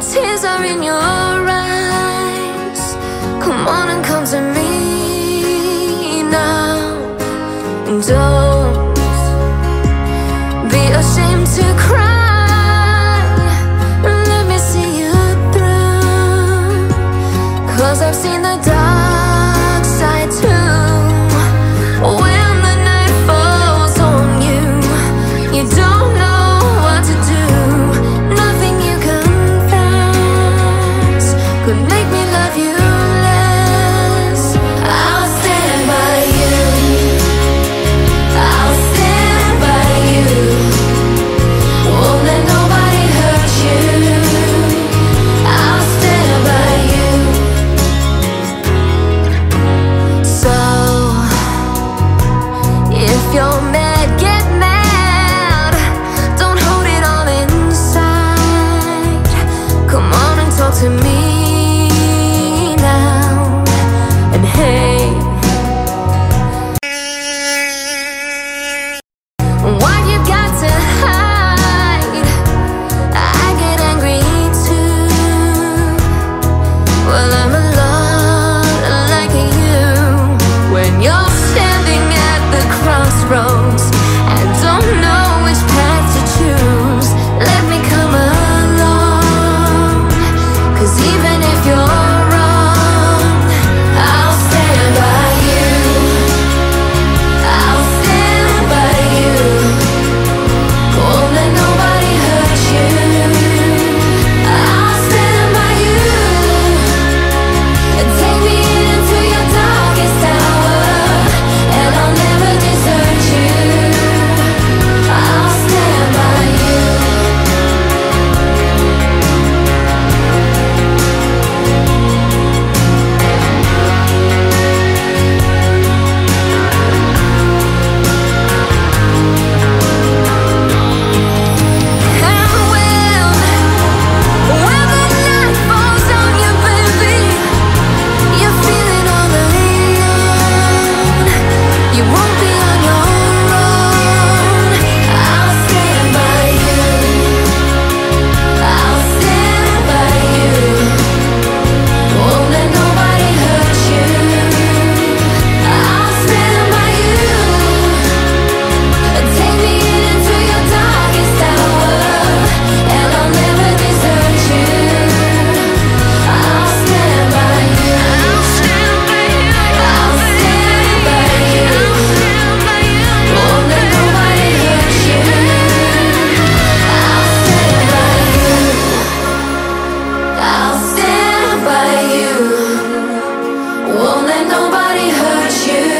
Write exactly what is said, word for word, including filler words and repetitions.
tears are in your eyes. Come on and come to me now. Don't be ashamed to cry. Let me see you through, 'cause I've seen the dark side too. When the night falls on you, you don't know what to do. Nothing you confess could make me love you less. I'll stand by you. I'll stand by you. Won't let nobody hurt you. I'll stand by you. So if you're mad, get mad. Don't hold it all inside. Come on and talk to me now. And hey, why you got to hide? I get angry too. Well, I'm a lot like you. When you're standing at the crossroads and don't know which path to choose, let me come along. 'Cause even if you're wrong, I'll stand by you. I'll stand by you. Won't let nobody hurt you. I'll stand by you. And take me into your darkest hour, and I'll never desert you. I'll stand by you. And when, when the night falls on you, baby, you're feeling all alone. You won't be on your own. I'll stand by you. I'll stand by you. Won't let nobody hurt you. I'll stand by you. Take me into your darkest hour, and I'll never desert you. I'll stand by you. I'll stand by you. I'll stand by you. Won't let nobody hurt you. I'll stand by you. I'll stand by you. Won't let nobody hurt you.